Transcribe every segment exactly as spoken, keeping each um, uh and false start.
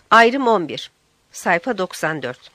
Ayrım on bir. Sayfa doksan dört.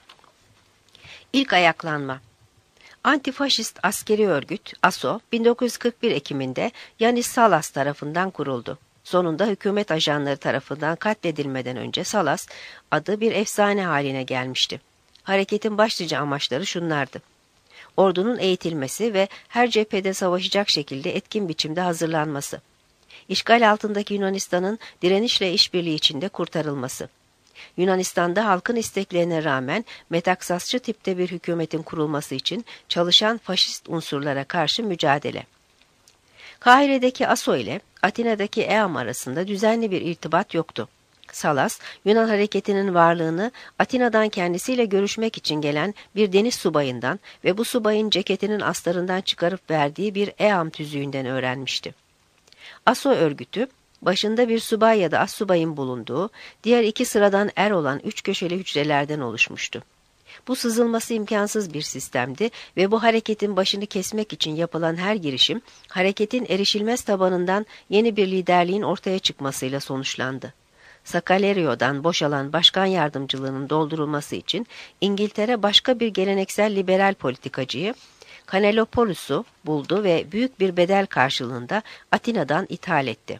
İlk ayaklanma. Antifaşist askeri örgüt A S O bin dokuz yüz kırk bir Ekim'inde Yanis Salas tarafından kuruldu. Sonunda hükümet ajanları tarafından katledilmeden önce Salas adı bir efsane haline gelmişti. Hareketin başlıca amaçları şunlardı: ordunun eğitilmesi ve her cephede savaşacak şekilde etkin biçimde hazırlanması, işgal altındaki Yunanistan'ın direnişle işbirliği içinde kurtarılması, Yunanistan'da halkın isteklerine rağmen metaksasçı tipte bir hükümetin kurulması için çalışan faşist unsurlara karşı mücadele. Kahire'deki A S O ile Atina'daki E A M arasında düzenli bir irtibat yoktu. Salas, Yunan hareketinin varlığını Atina'dan kendisiyle görüşmek için gelen bir deniz subayından ve bu subayın ceketinin astarından çıkarıp verdiği bir E A M tüzüğünden öğrenmişti. A S O örgütü, başında bir subay ya da astsubayın bulunduğu, diğer iki sıradan er olan üç köşeli hücrelerden oluşmuştu. Bu sızılması imkansız bir sistemdi ve bu hareketin başını kesmek için yapılan her girişim, hareketin erişilmez tabanından yeni bir liderliğin ortaya çıkmasıyla sonuçlandı. Sakalerio'dan boşalan başkan yardımcılığının doldurulması için İngiltere başka bir geleneksel liberal politikacıyı, Kanelopoulos'u buldu ve büyük bir bedel karşılığında Atina'dan ithal etti.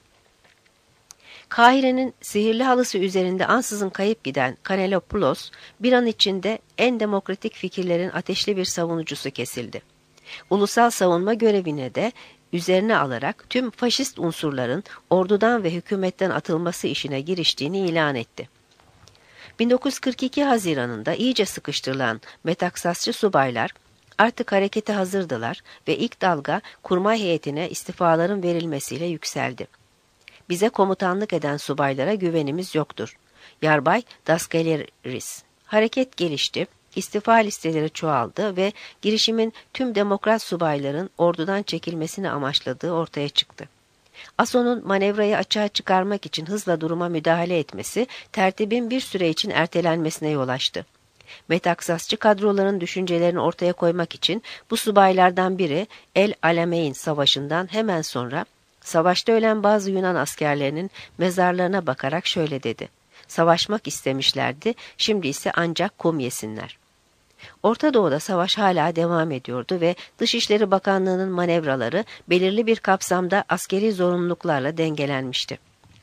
Kahire'nin sihirli halısı üzerinde ansızın kayıp giden Kanelopoulos, bir an içinde en demokratik fikirlerin ateşli bir savunucusu kesildi. Ulusal savunma görevine de üzerine alarak tüm faşist unsurların ordudan ve hükümetten atılması işine giriştiğini ilan etti. bin dokuz yüz kırk iki Haziran'ında iyice sıkıştırılan metaksasçı subaylar artık harekete hazırdılar ve ilk dalga kurmay heyetine istifaların verilmesiyle yükseldi. Bize komutanlık eden subaylara güvenimiz yoktur. Yarbay Daskaleris. Hareket gelişti, istifa listeleri çoğaldı ve girişimin tüm demokrat subayların ordudan çekilmesini amaçladığı ortaya çıktı. A S O'nun manevrayı açığa çıkarmak için hızla duruma müdahale etmesi, tertibin bir süre için ertelenmesine yol açtı. Metaksasçı kadroların düşüncelerini ortaya koymak için bu subaylardan biri El Alamein Savaşı'ndan hemen sonra savaşta ölen bazı Yunan askerlerinin mezarlarına bakarak şöyle dedi: "Savaşmak istemişlerdi, şimdi ise ancak kum yesinler." Orta Doğu'da savaş hala devam ediyordu ve Dışişleri Bakanlığı'nın manevraları belirli bir kapsamda askeri zorunluluklarla dengelenmişti.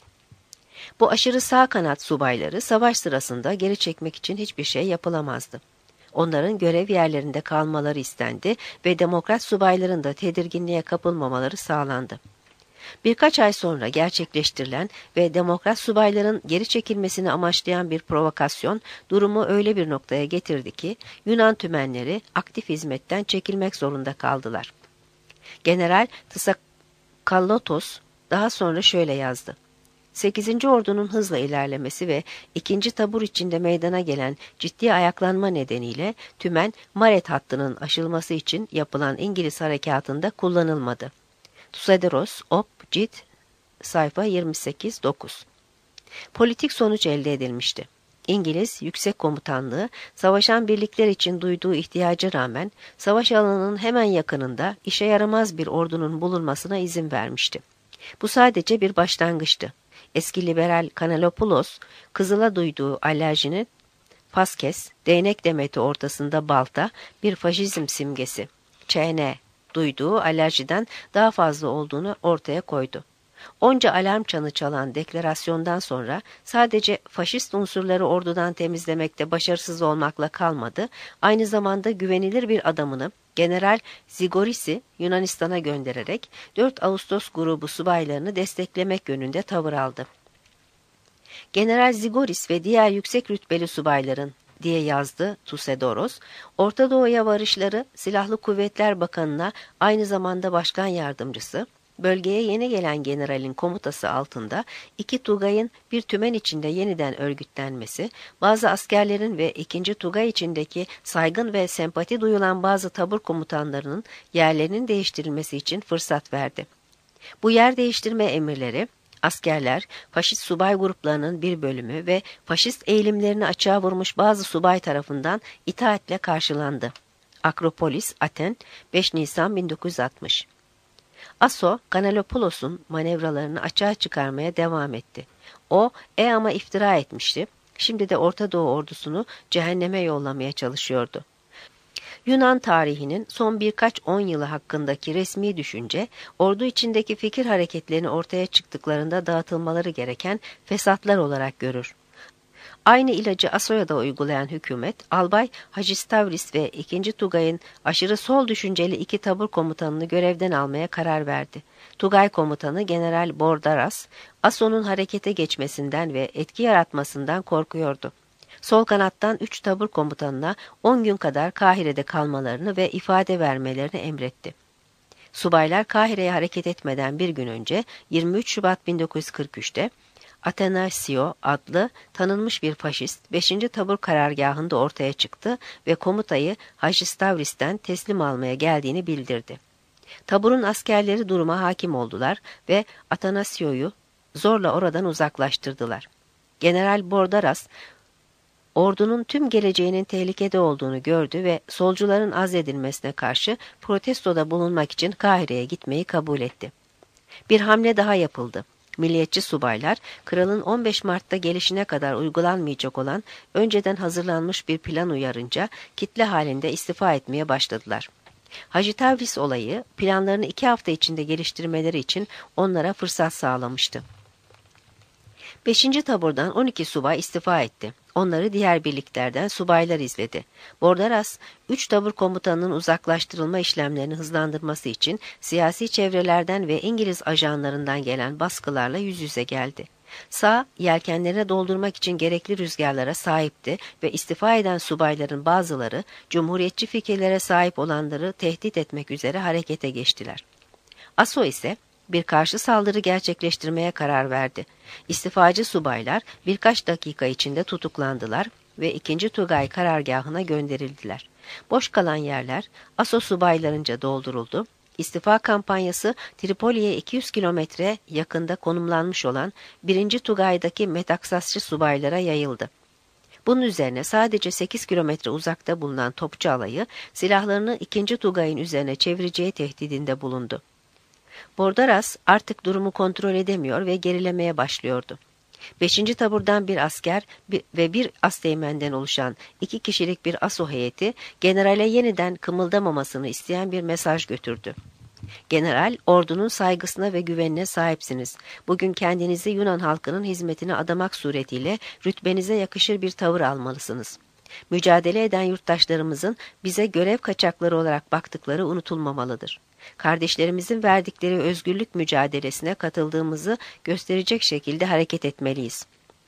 Bu aşırı sağ kanat subayları savaş sırasında geri çekmek için hiçbir şey yapılamazdı. Onların görev yerlerinde kalmaları istendi ve demokrat subayların da tedirginliğe kapılmamaları sağlandı. Birkaç ay sonra gerçekleştirilen ve demokrat subayların geri çekilmesini amaçlayan bir provokasyon durumu öyle bir noktaya getirdi ki Yunan tümenleri aktif hizmetten çekilmek zorunda kaldılar. General Tısakallotos daha sonra şöyle yazdı: sekizinci ordunun hızla ilerlemesi ve ikinci tabur içinde meydana gelen ciddi ayaklanma nedeniyle tümen Maret hattının aşılması için yapılan İngiliz harekatında kullanılmadı. Tusaderos, Op. Cid. Sayfa yirmi sekiz dokuz. Politik sonuç elde edilmişti. İngiliz Yüksek Komutanlığı, savaşan birlikler için duyduğu ihtiyaca rağmen savaş alanının hemen yakınında işe yaramaz bir ordunun bulunmasına izin vermişti. Bu sadece bir başlangıçtı. Eski liberal Kanelopoulos, kızıla duyduğu alerjinin Faskes, değnek demeti ortasında balta, bir faşizm simgesi, Ç N, duyduğu alerjiden daha fazla olduğunu ortaya koydu. Onca alarm çanı çalan deklarasyondan sonra sadece faşist unsurları ordudan temizlemekte başarısız olmakla kalmadı, aynı zamanda güvenilir bir adamını General Zigoris'i Yunanistan'a göndererek dört Ağustos grubu subaylarını desteklemek yönünde tavır aldı. General Zigoris ve diğer yüksek rütbeli subayların diye yazdı Tusedoros, Orta Doğu'ya varışları Silahlı Kuvvetler Bakanı'na aynı zamanda başkan yardımcısı, bölgeye yeni gelen generalin komutası altında iki Tugay'ın bir tümen içinde yeniden örgütlenmesi, bazı askerlerin ve ikinci Tugay içindeki saygın ve sempati duyulan bazı tabur komutanlarının yerlerinin değiştirilmesi için fırsat verdi. Bu yer değiştirme emirleri, askerler, faşist subay gruplarının bir bölümü ve faşist eğilimlerini açığa vurmuş bazı subay tarafından itaatle karşılandı. Akropolis, Aten, beş Nisan bin dokuz yüz altmış. A S O, Kanelopoulos'un manevralarını açığa çıkarmaya devam etti. O, E A M''a iftira etmişti. Şimdi de Orta Doğu ordusunu cehenneme yollamaya çalışıyordu. Yunan tarihinin son birkaç on yılı hakkındaki resmi düşünce, ordu içindeki fikir hareketlerini ortaya çıktıklarında dağıtılmaları gereken fesatlar olarak görür. Aynı ilacı Aso'ya da uygulayan hükümet, Albay Hajistavris ve ikinci. Tugay'ın aşırı sol düşünceli iki tabur komutanını görevden almaya karar verdi. Tugay komutanı General Bordaras, Aso'nun harekete geçmesinden ve etki yaratmasından korkuyordu. Sol kanattan üç tabur komutanına on gün kadar Kahire'de kalmalarını ve ifade vermelerini emretti. Subaylar Kahire'ye hareket etmeden bir gün önce yirmi üç Şubat bin dokuz yüz kırk üç'te Atanasio adlı tanınmış bir faşist beşinci tabur karargahında ortaya çıktı ve komutayı Hajistavris'ten teslim almaya geldiğini bildirdi. Taburun askerleri duruma hakim oldular ve Atanasio'yu zorla oradan uzaklaştırdılar. General Bordaras, ordunun tüm geleceğinin tehlikede olduğunu gördü ve solcuların azledilmesine karşı protestoda bulunmak için Kahire'ye gitmeyi kabul etti. Bir hamle daha yapıldı. Milliyetçi subaylar, kralın on beş Mart'ta gelişine kadar uygulanmayacak olan önceden hazırlanmış bir plan uyarınca kitle halinde istifa etmeye başladılar. Hajistavris olayı planlarını iki hafta içinde geliştirmeleri için onlara fırsat sağlamıştı. beşinci taburdan on iki subay istifa etti. Onları diğer birliklerden subaylar izledi. Bordaras, üç tabur komutanının uzaklaştırılma işlemlerini hızlandırması için siyasi çevrelerden ve İngiliz ajanlarından gelen baskılarla yüz yüze geldi. Sağ, yelkenlerine doldurmak için gerekli rüzgarlara sahipti ve istifa eden subayların bazıları, cumhuriyetçi fikirlere sahip olanları tehdit etmek üzere harekete geçtiler. Aso ise bir karşı saldırı gerçekleştirmeye karar verdi. İstifacı subaylar birkaç dakika içinde tutuklandılar ve ikinci. Tugay karargahına gönderildiler. Boş kalan yerler Aso subaylarınca dolduruldu. İstifa kampanyası Tripoli'ye iki yüz kilometre yakında konumlanmış olan birinci. Tugay'daki Metaksasçı subaylara yayıldı. Bunun üzerine sadece sekiz kilometre uzakta bulunan topçu alayı silahlarını ikinci. Tugay'ın üzerine çevireceği tehdidinde bulundu. Bordaras artık durumu kontrol edemiyor ve gerilemeye başlıyordu. beşinci. taburdan bir asker ve bir asteğmenden oluşan iki kişilik bir Aso heyeti, generale yeniden kımıldamamasını isteyen bir mesaj götürdü. General, ordunun saygısına ve güvenine sahipsiniz. Bugün kendinizi Yunan halkının hizmetine adamak suretiyle rütbenize yakışır bir tavır almalısınız. Mücadele eden yurttaşlarımızın bize görev kaçakları olarak baktıkları unutulmamalıdır. Kardeşlerimizin verdikleri özgürlük mücadelesine katıldığımızı gösterecek şekilde hareket etmeliyiz.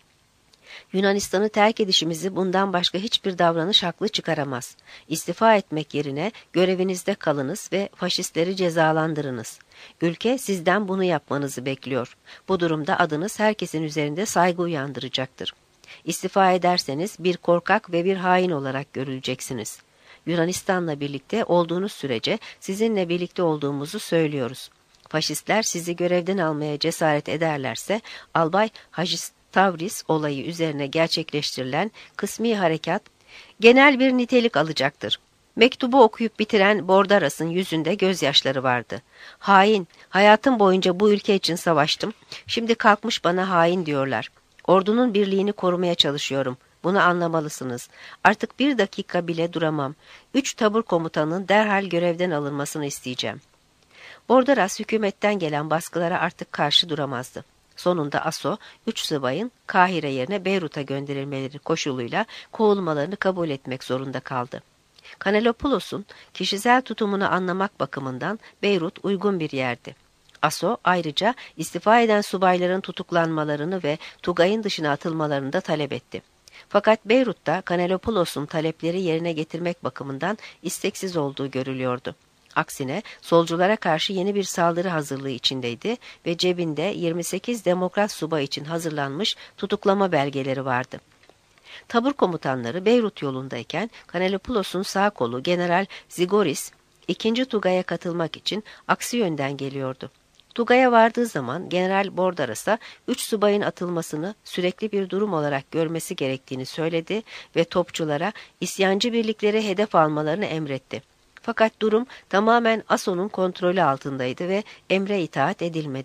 Yunanistan'ı terk edişimizi bundan başka hiçbir davranış haklı çıkaramaz. İstifa etmek yerine görevinizde kalınız ve faşistleri cezalandırınız. Ülke sizden bunu yapmanızı bekliyor. Bu durumda adınız herkesin üzerinde saygı uyandıracaktır. İstifa ederseniz bir korkak ve bir hain olarak görüleceksiniz. Yunanistan'la birlikte olduğunuz sürece sizinle birlikte olduğumuzu söylüyoruz. Faşistler sizi görevden almaya cesaret ederlerse Albay Hajistavris olayı üzerine gerçekleştirilen kısmi harekat genel bir nitelik alacaktır. Mektubu okuyup bitiren Bordaras'ın yüzünde gözyaşları vardı. Hain, hayatım boyunca bu ülke için savaştım. Şimdi kalkmış bana hain diyorlar. Ordunun birliğini korumaya çalışıyorum. Bunu anlamalısınız. Artık bir dakika bile duramam. Üç tabur komutanının derhal görevden alınmasını isteyeceğim. Bordaras hükümetten gelen baskılara artık karşı duramazdı. Sonunda Aso, üç subayın Kahire yerine Beyrut'a gönderilmeleri koşuluyla kovulmalarını kabul etmek zorunda kaldı. Kanelopulos'un kişisel tutumunu anlamak bakımından Beyrut uygun bir yerdi. Aso ayrıca istifa eden subayların tutuklanmalarını ve Tugay'ın dışına atılmalarını da talep etti. Fakat Beyrut'ta Kanelopulos'un talepleri yerine getirmek bakımından isteksiz olduğu görülüyordu. Aksine solculara karşı yeni bir saldırı hazırlığı içindeydi ve cebinde yirmi sekiz demokrat subay için hazırlanmış tutuklama belgeleri vardı. Tabur komutanları Beyrut yolundayken Kanelopulos'un sağ kolu General Zigoris, ikinci. Tugay'a katılmak için aksi yönden geliyordu. Tugay'a vardığı zaman General Bordaras'a üç subayın atılmasını sürekli bir durum olarak görmesi gerektiğini söyledi ve topçulara isyancı birlikleri hedef almalarını emretti. Fakat durum tamamen Aso'nun kontrolü altındaydı ve emre itaat edilmedi.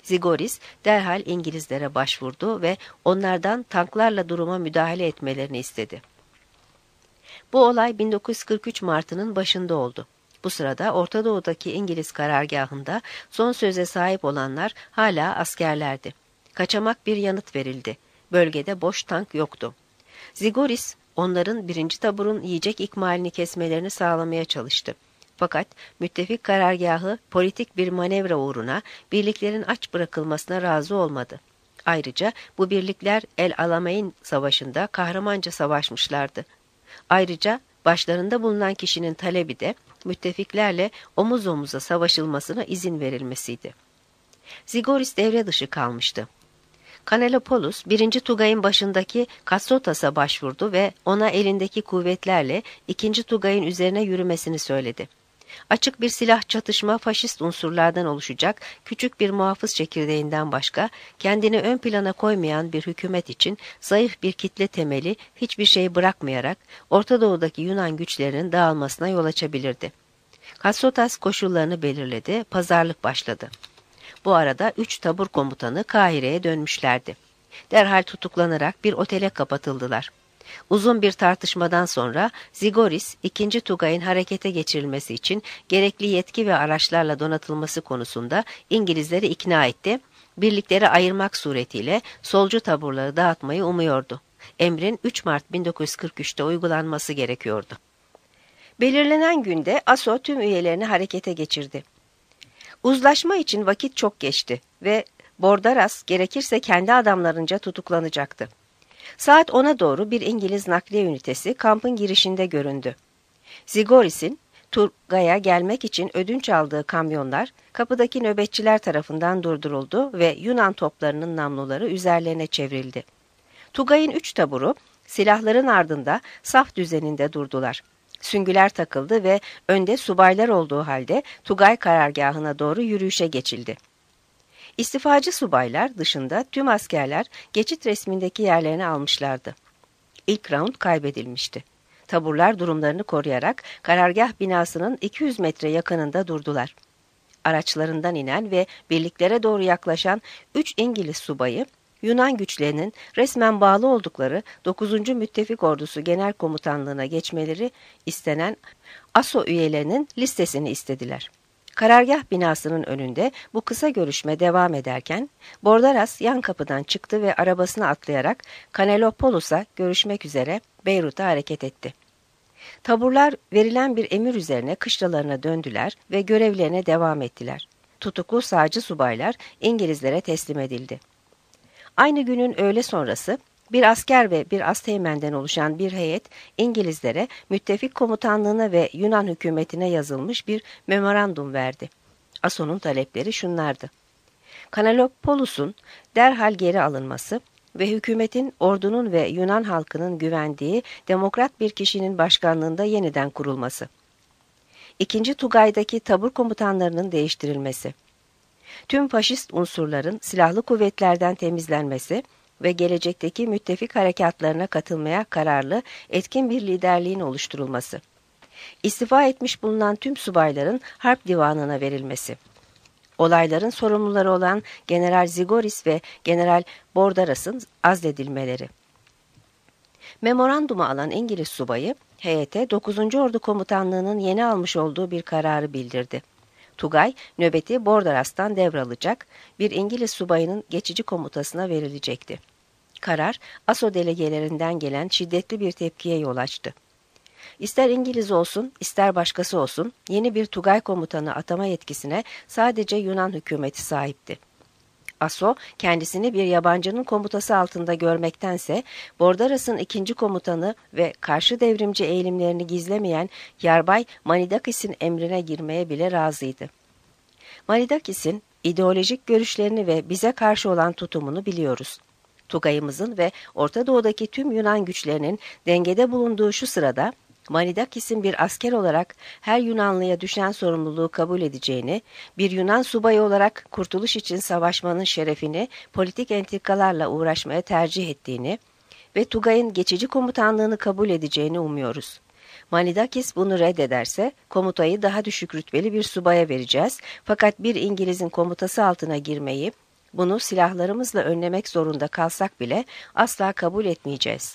Zigoris derhal İngilizlere başvurdu ve onlardan tanklarla duruma müdahale etmelerini istedi. Bu olay bin dokuz yüz kırk üç Mart'ının başında oldu. Bu sırada Orta Doğu'daki İngiliz karargahında son söze sahip olanlar hala askerlerdi. Kaçamak bir yanıt verildi. Bölgede boş tank yoktu. Zigoris onların birinci taburun yiyecek ikmalini kesmelerini sağlamaya çalıştı. Fakat müttefik karargahı politik bir manevra uğruna birliklerin aç bırakılmasına razı olmadı. Ayrıca bu birlikler El Alamein Savaşı'nda kahramanca savaşmışlardı. Ayrıca başlarında bulunan kişinin talebi de müttefiklerle omuz omuza savaşılmasına izin verilmesiydi. Zigoris devre dışı kalmıştı. Kanelopoulos birinci Tugay'ın başındaki Kassotas'a başvurdu ve ona elindeki kuvvetlerle ikinci Tugay'ın üzerine yürümesini söyledi. Açık bir silah çatışma faşist unsurlardan oluşacak küçük bir muhafız çekirdeğinden başka kendini ön plana koymayan bir hükümet için zayıf bir kitle temeli hiçbir şey bırakmayarak Orta Doğu'daki Yunan güçlerinin dağılmasına yol açabilirdi. Kassotas koşullarını belirledi, pazarlık başladı. Bu arada üç tabur komutanı Kahire'ye dönmüşlerdi. Derhal tutuklanarak bir otele kapatıldılar. Uzun bir tartışmadan sonra Zigoris, ikinci Tugay'ın harekete geçirilmesi için gerekli yetki ve araçlarla donatılması konusunda İngilizleri ikna etti. Birlikleri ayırmak suretiyle solcu taburları dağıtmayı umuyordu. Emrin üç Mart bin dokuz yüz kırk üç'te uygulanması gerekiyordu. Belirlenen günde Aso tüm üyelerini harekete geçirdi. Uzlaşma için vakit çok geçti ve Bordaras gerekirse kendi adamlarınca tutuklanacaktı. Saat ona doğru bir İngiliz nakliye ünitesi kampın girişinde göründü. Zigoris'in Tugay'a gelmek için ödünç aldığı kamyonlar kapıdaki nöbetçiler tarafından durduruldu ve Yunan toplarının namluları üzerlerine çevrildi. Tugay'ın üç taburu silahların ardında saf düzeninde durdular. Süngüler takıldı ve önde subaylar olduğu halde Tugay karargahına doğru yürüyüşe geçildi. İstifacı subaylar dışında tüm askerler geçit resmindeki yerlerini almışlardı. İlk raund kaybedilmişti. Taburlar durumlarını koruyarak karargah binasının iki yüz metre yakınında durdular. Araçlarından inen ve birliklere doğru yaklaşan üç İngiliz subayı, Yunan güçlerinin resmen bağlı oldukları dokuzuncu Müttefik Ordusu Genel Komutanlığı'na geçmeleri istenen Aso üyelerinin listesini istediler. Karargah binasının önünde bu kısa görüşme devam ederken Bordaras yan kapıdan çıktı ve arabasına atlayarak Kanelopoulos'a görüşmek üzere Beyrut'a hareket etti. Taburlar verilen bir emir üzerine kışlalarına döndüler ve görevlerine devam ettiler. Tutuklu sağcı subaylar İngilizlere teslim edildi. Aynı günün öğle sonrası bir asker ve bir asteğmenden oluşan bir heyet İngilizlere müttefik komutanlığına ve Yunan hükümetine yazılmış bir memorandum verdi. Aso'nun talepleri şunlardı: Kanelopoulos'un derhal geri alınması ve hükümetin ordunun ve Yunan halkının güvendiği demokrat bir kişinin başkanlığında yeniden kurulması. İkinci Tugay'daki tabur komutanlarının değiştirilmesi. Tüm faşist unsurların silahlı kuvvetlerden temizlenmesi ve gelecekteki müttefik harekatlarına katılmaya kararlı etkin bir liderliğin oluşturulması. İstifa etmiş bulunan tüm subayların harp divanına verilmesi. Olayların sorumluları olan General Zigoris ve General Bordaras'ın azledilmeleri. Memorandumu alan İngiliz subayı, heyete dokuzuncu Ordu Komutanlığı'nın yeni almış olduğu bir kararı bildirdi. Tugay, nöbeti Bordaras'tan devralacak, bir İngiliz subayının geçici komutasına verilecekti. Karar, Aso delegelerinden gelen şiddetli bir tepkiye yol açtı. İster İngiliz olsun, ister başkası olsun, yeni bir Tugay komutanı atama yetkisine sadece Yunan hükümeti sahipti. Aso, kendisini bir yabancının komutası altında görmektense, Bordaras'ın ikinci komutanı ve karşı devrimci eğilimlerini gizlemeyen Yarbay Manidakis'in emrine girmeye bile razıydı. Manidakis'in ideolojik görüşlerini ve bize karşı olan tutumunu biliyoruz. Tugay'ımızın ve Orta Doğu'daki tüm Yunan güçlerinin dengede bulunduğu şu sırada, Manidakis'in bir asker olarak her Yunanlıya düşen sorumluluğu kabul edeceğini, bir Yunan subayı olarak kurtuluş için savaşmanın şerefini politik entrikalarla uğraşmaya tercih ettiğini ve Tugay'ın geçici komutanlığını kabul edeceğini umuyoruz. Manidakis bunu reddederse komutayı daha düşük rütbeli bir subaya vereceğiz, fakat bir İngiliz'in komutası altına girmeyi Bunu silahlarımızla önlemek zorunda kalsak bile asla kabul etmeyeceğiz.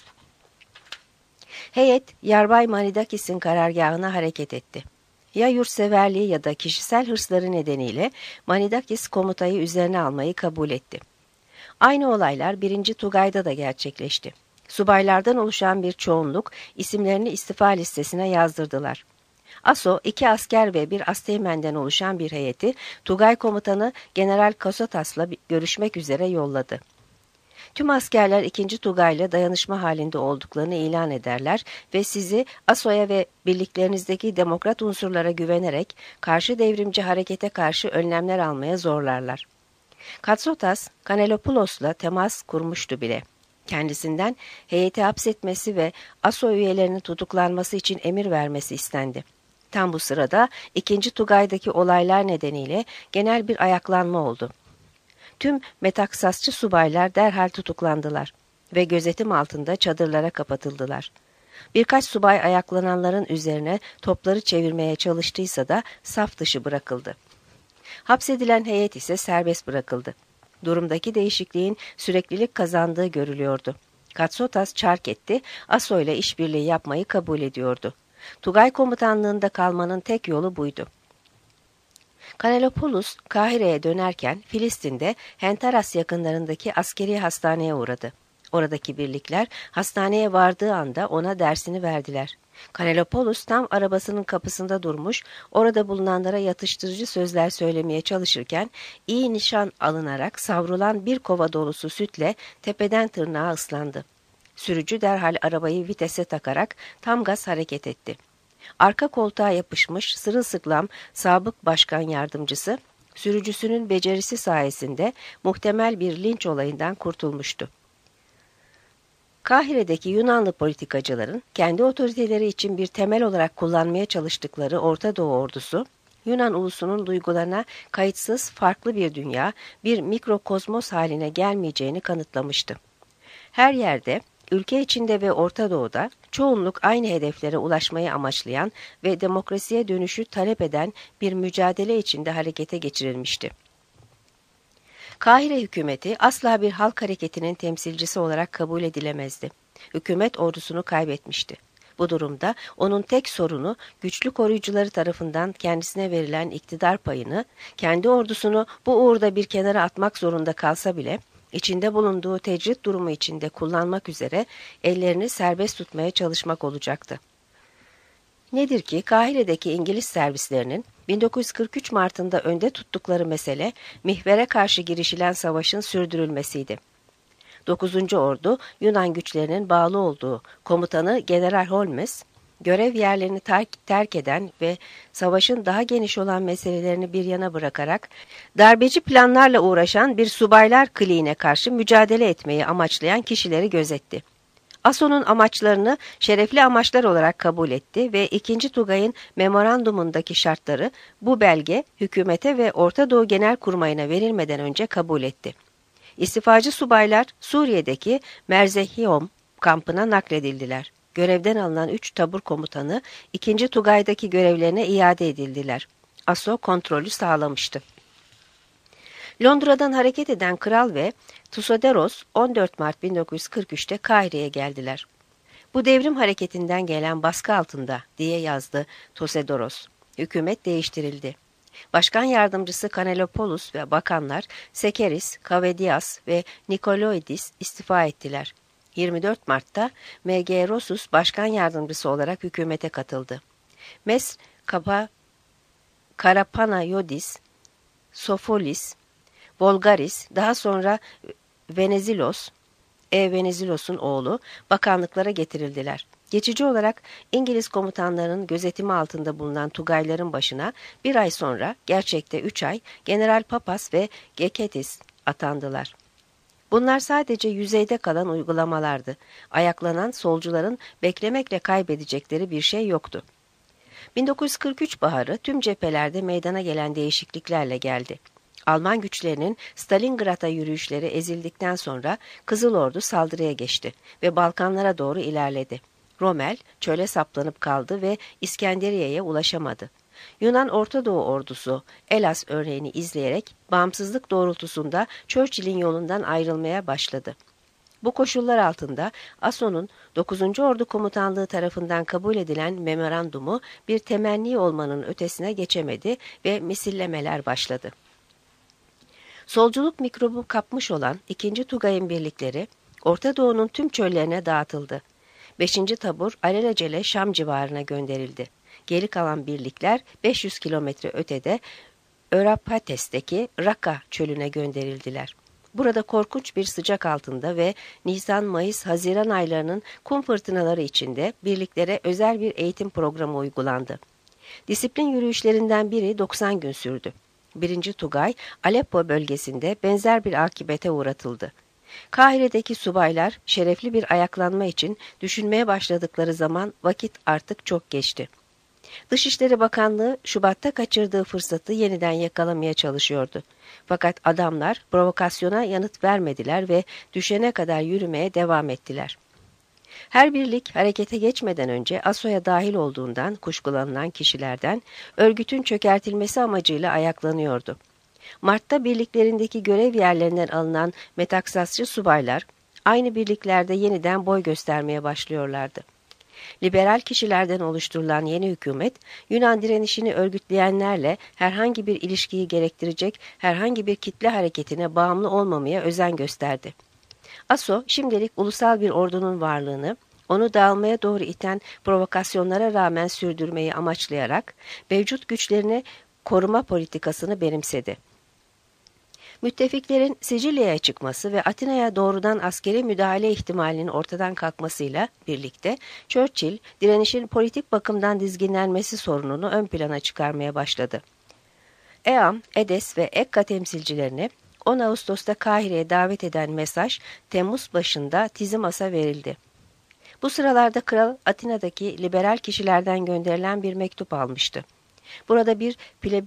Heyet, Yarbay Manidakis'in karargahına hareket etti. Ya yurtseverliği ya da kişisel hırsları nedeniyle Manidakis komutayı üzerine almayı kabul etti. Aynı olaylar birinci Tugay'da da gerçekleşti. Subaylardan oluşan bir çoğunluk isimlerini istifa listesine yazdırdılar. Aso, iki asker ve bir asteğmenden oluşan bir heyeti Tugay komutanı General Kasotas'la görüşmek üzere yolladı. Tüm askerler ikinci Tugay'la dayanışma halinde olduklarını ilan ederler ve sizi Aso'ya ve birliklerinizdeki demokrat unsurlara güvenerek karşı devrimci harekete karşı önlemler almaya zorlarlar. Katsotas, Kanelopulos'la temas kurmuştu bile. Kendisinden heyeti hapsetmesi ve Aso üyelerinin tutuklanması için emir vermesi istendi. Tam bu sırada ikinci Tugay'daki olaylar nedeniyle genel bir ayaklanma oldu. Tüm metaksasçı subaylar derhal tutuklandılar ve gözetim altında çadırlara kapatıldılar. Birkaç subay ayaklananların üzerine topları çevirmeye çalıştıysa da saf dışı bırakıldı. Hapsedilen heyet ise serbest bırakıldı. Durumdaki değişikliğin süreklilik kazandığı görülüyordu. Katsotas çark etti, Aso ile işbirliği yapmayı kabul ediyordu. Tugay komutanlığında kalmanın tek yolu buydu. Kanelopoulos, Kahire'ye dönerken Filistin'de Hentaras yakınlarındaki askeri hastaneye uğradı. Oradaki birlikler hastaneye vardığı anda ona dersini verdiler. Kanelopoulos tam arabasının kapısında durmuş, orada bulunanlara yatıştırıcı sözler söylemeye çalışırken iyi nişan alınarak savrulan bir kova dolusu sütle tepeden tırnağa ıslandı. Sürücü derhal arabayı vitese takarak tam gaz hareket etti. Arka koltuğa yapışmış sırılsıklam sabık başkan yardımcısı, sürücüsünün becerisi sayesinde muhtemel bir linç olayından kurtulmuştu. Kahire'deki Yunanlı politikacıların kendi otoriteleri için bir temel olarak kullanmaya çalıştıkları Orta Doğu ordusu, Yunan ulusunun duygularına kayıtsız farklı bir dünya, bir mikrokozmos haline gelmeyeceğini kanıtlamıştı. Her yerde, ülke içinde ve Orta Doğu'da çoğunluk aynı hedeflere ulaşmayı amaçlayan ve demokrasiye dönüşü talep eden bir mücadele içinde harekete geçirilmişti. Kahire hükümeti asla bir halk hareketinin temsilcisi olarak kabul edilemezdi. Hükümet ordusunu kaybetmişti. Bu durumda onun tek sorunu güçlü koruyucuları tarafından kendisine verilen iktidar payını, kendi ordusunu bu uğurda bir kenara atmak zorunda kalsa bile, içinde bulunduğu tecrit durumu içinde kullanmak üzere ellerini serbest tutmaya çalışmak olacaktı. Nedir ki Kahire'deki İngiliz servislerinin bin dokuz yüz kırk üç Mart'ında önde tuttukları mesele mihvere karşı girişilen savaşın sürdürülmesiydi. dokuzuncu Ordu Yunan güçlerinin bağlı olduğu komutanı General Holmes, görev yerlerini terk, terk eden ve savaşın daha geniş olan meselelerini bir yana bırakarak darbeci planlarla uğraşan bir subaylar kliğine karşı mücadele etmeyi amaçlayan kişileri gözetti. Aso'nun amaçlarını şerefli amaçlar olarak kabul etti ve ikinci Tugay'ın memorandumundaki şartları bu belge hükümete ve Orta Doğu Genelkurmayı'na verilmeden önce kabul etti. İstifacı subaylar Suriye'deki Merzehiyom kampına nakledildiler. Görevden alınan üç tabur komutanı ikinci Tugay'daki görevlerine iade edildiler. Aso kontrolü sağlamıştı. Londra'dan hareket eden kral ve Tusoderos on dört Mart bin dokuz yüz kırk üç'te Kahire'ye geldiler. Bu devrim hareketinden gelen baskı altında diye yazdı Tusoderos. Hükümet değiştirildi. Başkan yardımcısı Kanelopoulos ve bakanlar Sekeris, Kavedias ve Nikoloidis istifa ettiler. yirmi dört Mart'ta M G Rosus başkan yardımcısı olarak hükümete katıldı. Mes Kapa Karapanayodis, Sofolis, Volgaris, daha sonra Venizelos, E. Venizilos'un oğlu bakanlıklara getirildiler. Geçici olarak İngiliz komutanlarının gözetimi altında bulunan Tugayların başına bir ay sonra, gerçekte üç ay, General Papas ve Geketis atandılar. Bunlar sadece yüzeyde kalan uygulamalardı. Ayaklanan solcuların beklemekle kaybedecekleri bir şey yoktu. bin dokuz yüz kırk üç baharı tüm cephelerde meydana gelen değişikliklerle geldi. Alman güçlerinin Stalingrad'a yürüyüşleri ezildikten sonra Kızıl Ordu saldırıya geçti ve Balkanlara doğru ilerledi. Rommel çöle saplanıp kaldı ve İskenderiye'ye ulaşamadı. Yunan Orta Doğu ordusu Elas örneğini izleyerek bağımsızlık doğrultusunda Churchill'in yolundan ayrılmaya başladı. Bu koşullar altında Asso'nun dokuzuncu Ordu Komutanlığı tarafından kabul edilen memorandumu bir temenni olmanın ötesine geçemedi ve misillemeler başladı. Solculuk mikrobu kapmış olan ikinci. Tugay'ın birlikleri Orta Doğu'nun tüm çöllerine dağıtıldı. beşinci. Tabur alelacele Şam civarına gönderildi. Geri kalan birlikler beş yüz kilometre ötede Örapates'teki Raka çölüne gönderildiler. Burada korkunç bir sıcak altında ve Nisan, Mayıs, Haziran aylarının kum fırtınaları içinde birliklere özel bir eğitim programı uygulandı. Disiplin yürüyüşlerinden biri doksan gün sürdü. birinci. Tugay, Aleppo bölgesinde benzer bir akibete uğratıldı. Kahire'deki subaylar şerefli bir ayaklanma için düşünmeye başladıkları zaman vakit artık çok geçti. Dışişleri Bakanlığı Şubat'ta kaçırdığı fırsatı yeniden yakalamaya çalışıyordu. Fakat adamlar provokasyona yanıt vermediler ve düşene kadar yürümeye devam ettiler. Her birlik harekete geçmeden önce Asso'ya dahil olduğundan kuşkulanılan kişilerden örgütün çökertilmesi amacıyla ayaklanıyordu. Mart'ta birliklerindeki görev yerlerinden alınan metaksasçı subaylar aynı birliklerde yeniden boy göstermeye başlıyorlardı. Liberal kişilerden oluşturulan yeni hükümet, Yunan direnişini örgütleyenlerle herhangi bir ilişkiyi gerektirecek herhangi bir kitle hareketine bağımlı olmamaya özen gösterdi. Asso, şimdilik ulusal bir ordunun varlığını, onu dağılmaya doğru iten provokasyonlara rağmen sürdürmeyi amaçlayarak mevcut güçlerini koruma politikasını benimsedi. Müttefiklerin Sicilya'ya çıkması ve Atina'ya doğrudan askeri müdahale ihtimalinin ortadan kalkmasıyla birlikte Churchill, direnişin politik bakımdan dizginlenmesi sorununu ön plana çıkarmaya başladı. E A M, Edes ve Ekka temsilcilerini on Ağustos'ta Kahire'ye davet eden mesaj Temmuz başında Tizimas'a verildi. Bu sıralarda kral Atina'daki liberal kişilerden gönderilen bir mektup almıştı. Burada bir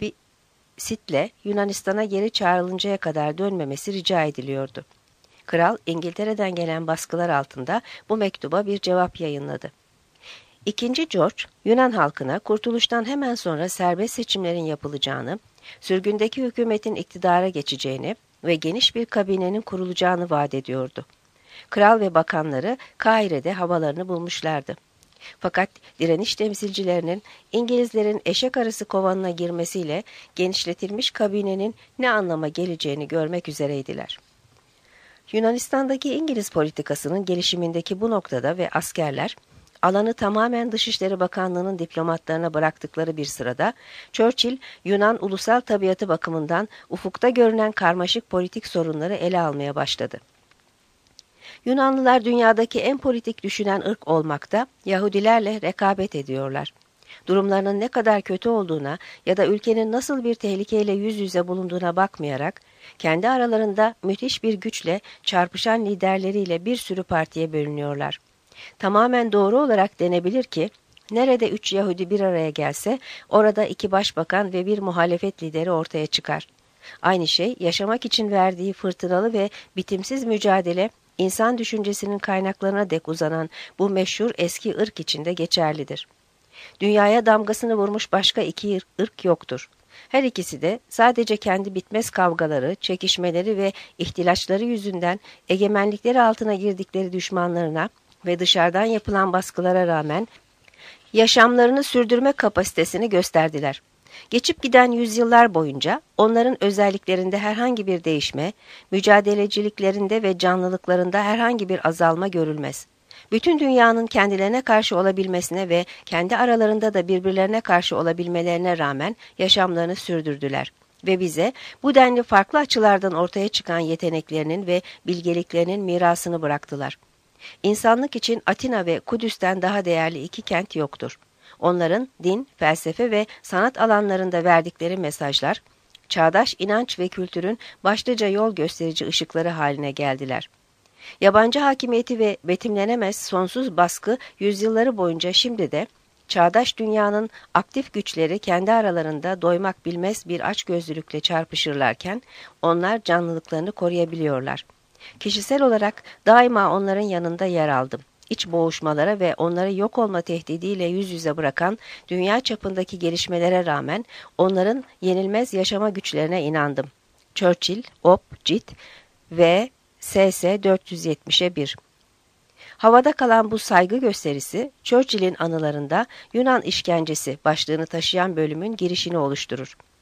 plebisitle Yunanistan'a geri çağrılıncaya kadar dönmemesi rica ediliyordu. Kral İngiltere'den gelen baskılar altında bu mektuba bir cevap yayınladı. İkinci. George, Yunan halkına kurtuluştan hemen sonra serbest seçimlerin yapılacağını, sürgündeki hükümetin iktidara geçeceğini ve geniş bir kabinenin kurulacağını vaat ediyordu. Kral ve bakanları Kahire'de havalarını bulmuşlardı. Fakat direniş temsilcilerinin İngilizlerin eşek arısı kovanına girmesiyle genişletilmiş kabinenin ne anlama geleceğini görmek üzereydiler. Yunanistan'daki İngiliz politikasının gelişimindeki bu noktada ve askerler, alanı tamamen Dışişleri Bakanlığı'nın diplomatlarına bıraktıkları bir sırada, Churchill, Yunan ulusal tabiatı bakımından ufukta görünen karmaşık politik sorunları ele almaya başladı. Yunanlılar dünyadaki en politik düşünen ırk olmakta, Yahudilerle rekabet ediyorlar. Durumlarının ne kadar kötü olduğuna ya da ülkenin nasıl bir tehlikeyle yüz yüze bulunduğuna bakmayarak, kendi aralarında müthiş bir güçle çarpışan liderleriyle bir sürü partiye bölünüyorlar. Tamamen doğru olarak denebilir ki, nerede üç Yahudi bir araya gelse, orada iki başbakan ve bir muhalefet lideri ortaya çıkar. Aynı şey, yaşamak için verdiği fırtınalı ve bitimsiz mücadele, İnsan düşüncesinin kaynaklarına dek uzanan bu meşhur eski ırk içinde geçerlidir. Dünyaya damgasını vurmuş başka iki ırk yoktur. Her ikisi de sadece kendi bitmez kavgaları, çekişmeleri ve ihtilaçları yüzünden egemenlikleri altına girdikleri düşmanlarına ve dışarıdan yapılan baskılara rağmen yaşamlarını sürdürme kapasitesini gösterdiler. Geçip giden yüzyıllar boyunca onların özelliklerinde herhangi bir değişme, mücadeleciliklerinde ve canlılıklarında herhangi bir azalma görülmez. Bütün dünyanın kendilerine karşı olabilmesine ve kendi aralarında da birbirlerine karşı olabilmelerine rağmen yaşamlarını sürdürdüler. Ve bize bu denli farklı açılardan ortaya çıkan yeteneklerinin ve bilgeliklerinin mirasını bıraktılar. İnsanlık için Atina ve Kudüs'ten daha değerli iki kent yoktur. Onların din, felsefe ve sanat alanlarında verdikleri mesajlar, çağdaş inanç ve kültürün başlıca yol gösterici ışıkları haline geldiler. Yabancı hakimiyeti ve betimlenemez sonsuz baskı yüzyılları boyunca şimdi de, çağdaş dünyanın aktif güçleri kendi aralarında doymak bilmez bir açgözlülükle çarpışırlarken, onlar canlılıklarını koruyabiliyorlar. Kişisel olarak daima onların yanında yer aldım. iç boğuşmalara ve onları yok olma tehdidiyle yüz yüze bırakan dünya çapındaki gelişmelere rağmen onların yenilmez yaşama güçlerine inandım. Churchill, Op. Cit ve S S dört yüz yetmişe bir. Havada kalan bu saygı gösterisi, Churchill'in anılarında Yunan işkencesi başlığını taşıyan bölümün girişini oluşturur.